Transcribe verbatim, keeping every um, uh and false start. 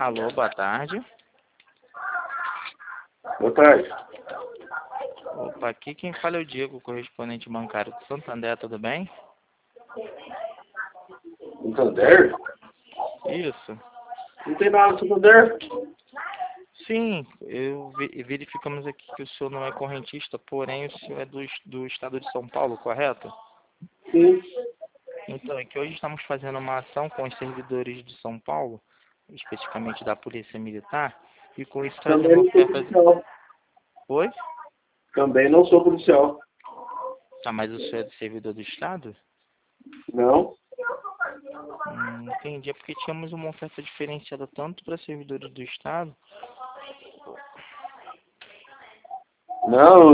Alô, boa tarde. Boa tarde. Opa, aqui quem fala é o Diego, correspondente bancário do Santander, tudo bem? Santander? Isso. Não tem nada no Santander? Sim, eu ve- verificamos aqui que o senhor não é correntista, porém o senhor é do, es- do estado de São Paulo, correto? Sim. Então, é que hoje estamos fazendo uma ação com os servidores de São Paulo, especificamente da Polícia Militar, e com isso Também trazendo não sou ofertas... policial. Oi? Também não sou policial. Tá, mas o senhor é do servidor do estado? Não? Hum, entendi, é porque tínhamos uma oferta diferenciada tanto para servidores do estado. Não,